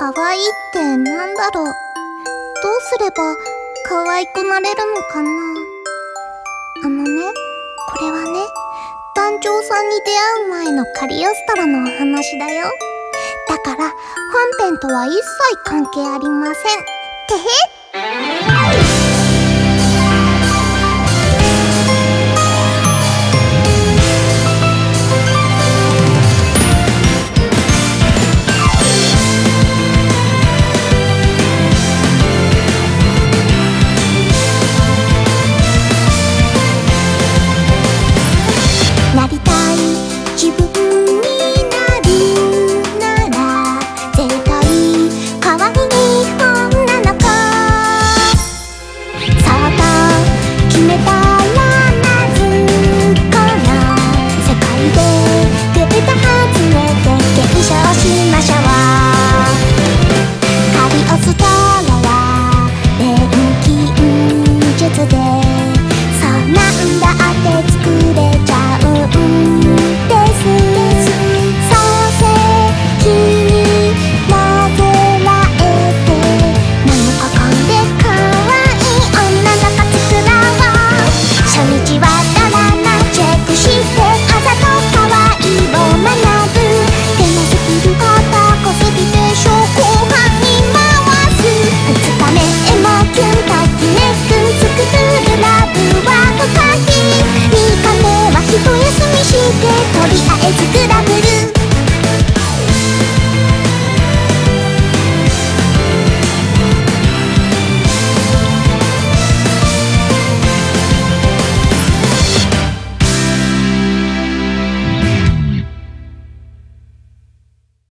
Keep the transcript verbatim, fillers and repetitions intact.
可愛いってなんだろう。どうすれば可愛くなれるのかな。あのね、これはね、団長さんに出会う前のカリオストロのお話だよ。だから本編とは一切関係ありません。てへっ。